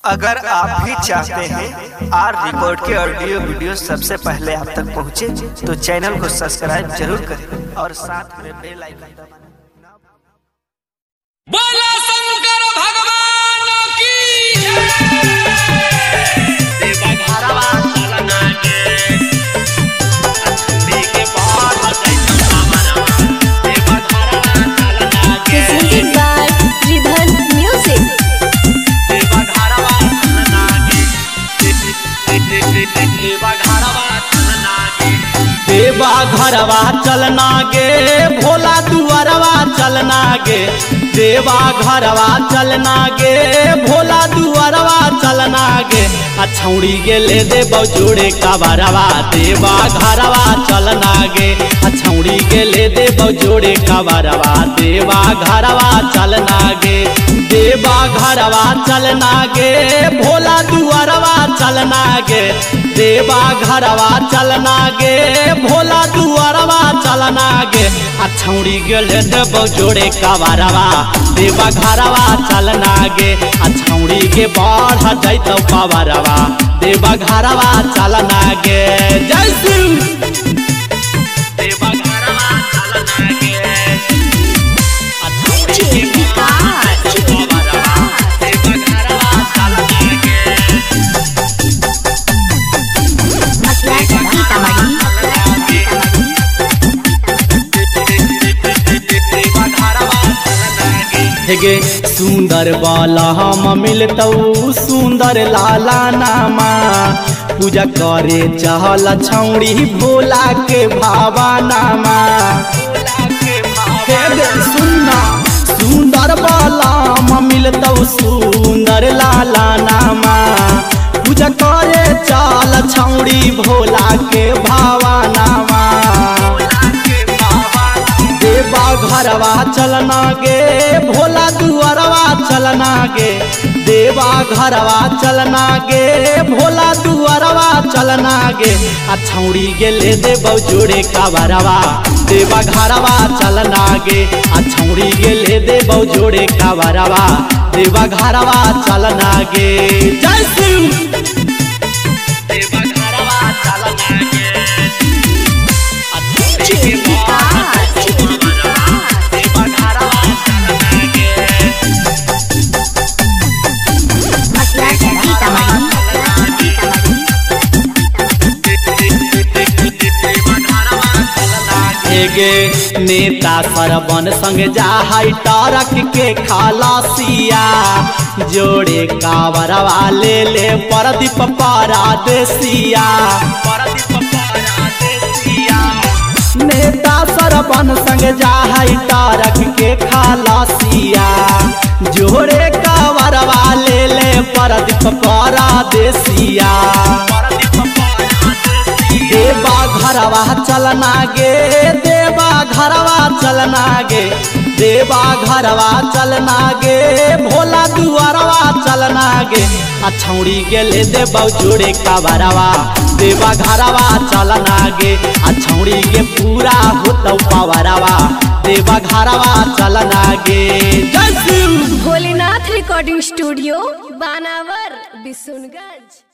अगर आप भी चाहते हैं आर रिकॉर्ड के ऑडियो वीडियो सबसे पहले आप तक पहुंचे तो चैनल को सब्सक्राइब जरूर करें और साथ में बेल आइकन दबाना। बोला शंकर भगवान की Presented by Ridhan Music. देवा घरवा चलना गे भोला दुआरवा चलना गे देवा घरवा चलना गे भोला दुआरवा चलना गे छौड़ी गे ले दे बौजोड़े कबरवा देवा घरवा चलना गे छौड़ी गे ले दे बौजोड़े कबरवा देवा घरवा चलना गे देवा घरवा चलना गे भोला दुआरवा चलना गे देवा घरवा चलना गे भोला दुआरवा चलना गे छौड़ी गेल देव जोड़े कबरवा देवा घरवा चलना गे छौड़ी के बढ़ जैतौ कबरवा देवा घरवा चलना गे जय शिव देवा घरवा चलना गे गे सुंदर बाला हम मिलतौ सुंदर लाला नामा पूजा करे चहल छौड़ी भोला के भावा नामा सुनना सुंदर बाला हम मिलतौ सुंदर लाला नामा पूजा करे चल छौड़ी भोला के भावा नामा देवा घरवा चलना गे भोला दुआरवा चलना गे देवा घरवा चलना गे भोला दुआरवा चलना गे छौड़ी गे ले दे बौजोड़े कबरवा देवा घरवा चलना गे छौड़ी गे ले दे बौजोड़े कबरवा देवा घरवा चलना गे जय शिव देवा घरवा चलना गे गे नेता सरबन संग जाहई टरक के खलासिया जोड़े कावरवा ले ले परदीप परदेसिया नेता सरबन संग जाहई टरक के खलासिया जोड़े कावरवा ले ले परदीप परदेसिया देवा घरवा चलना गे देवा घरवा चलना गे देवा घरवा चलना गे भोला दुआरवा चलना गे छौड़ी गे ले दे बौजोड़े कबरवा देवा घरवा चलना गे छौड़ी गे पूरा होतौ पवरवा देवा घरवा चलना गे जय शिव भोलेनाथ रिकॉर्डिंग स्टूडियो बानावर बिशुनगंज।